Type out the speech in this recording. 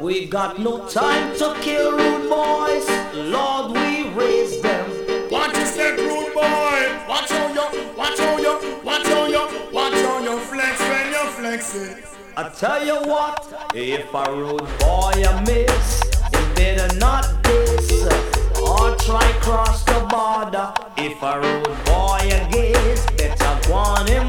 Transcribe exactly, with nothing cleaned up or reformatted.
We got no time to kill rude boys. Lord, we raise them. Watch your step, rude boy. Watch how you, watch how you, watch how you, watch how you flex when you flex it. I tell you what, if a rude boy a miss, he better not diss or try cross the border. If a rude boy a gaze, better go on him